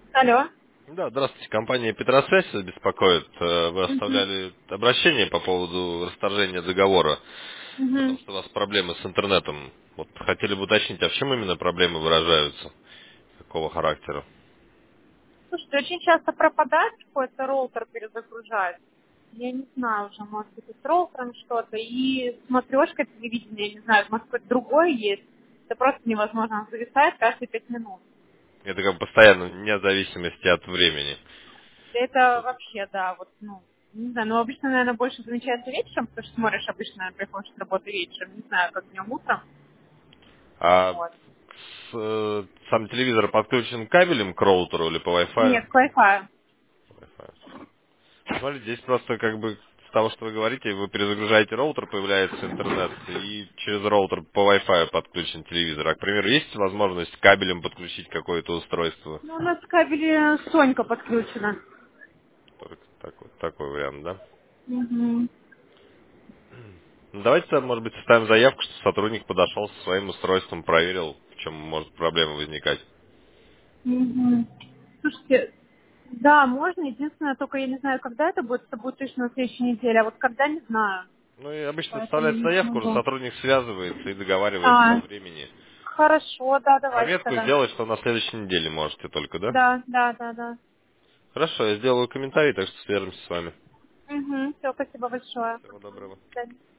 Алло. Да, здравствуйте. Компания Петросвязь вас беспокоит. Вы Угу. оставляли обращение по поводу расторжения договора, потому Угу. что у вас проблемы с интернетом. Вот хотели бы уточнить, а в чем именно проблемы выражаются? Какого характера? Слушайте, очень часто пропадает какой-то роутер перезагружает. Я не знаю уже, может быть, и с роутером что-то. И смотрешка телевидения, я не знаю, может быть, другой есть. Это просто невозможно. Он зависает каждые 5 минут. Это как бы постоянно, вне зависимости от времени. Это вообще, да, вот, ну, не знаю, но обычно, наверное, больше замечается вечером, потому что смотришь обычно, наверное, приходишь с работы вечером, не знаю, как днем, утром. А Вот. сам телевизор подключен кабелем к роутеру или по Wi-Fi? Нет, к Wi-Fi. Wi-Fi. Смотрите, здесь просто как бы с того, что вы говорите, вы перезагружаете роутер, появляется интернет, и через роутер по Wi-Fi подключен телевизор. А, к примеру, есть возможность кабелем подключить какое-то устройство? Ну, у нас в кабеле Сонька подключена. Только такой вариант, да? Угу. Ну, давайте, может быть, составим заявку, что сотрудник подошел со своим устройством, проверил, в чем может проблема возникать. Мгм. Слушайте, да, можно. Единственное, только я не знаю, когда это будет точно на следующей неделе, а вот когда не знаю. Ну и обычно Поэтому составляется не заявку, уже смогу. сотрудник связывается и договаривается о А, времени. хорошо, да, давайте Пометку тогда. сделать, что на следующей неделе можете только, да? Да, да, да, да. Хорошо, я сделаю комментарий, так что свяжемся с вами. Угу, все, спасибо большое. Всего доброго. До свидания.